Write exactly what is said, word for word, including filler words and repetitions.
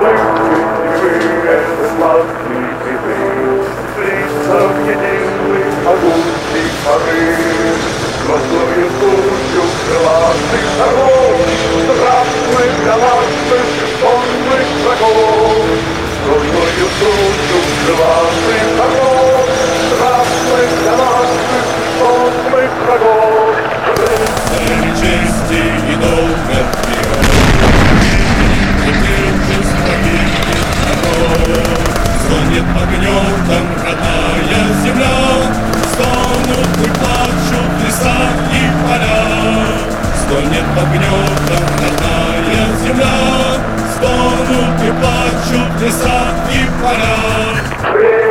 это сладкие цветы, лица в единый огонь порыв. Красную тучу крылатых соров, здравствуй, галантных сонных врагов. Красную тучу крылатых соров, здравствуй, галантных сонных врагов. Царь чести и долга вперед, стонет под гнетом родная земля, стонут и плачут леса и поля. Стонет под гнетом родная земля, стонут и плачут леса и поля.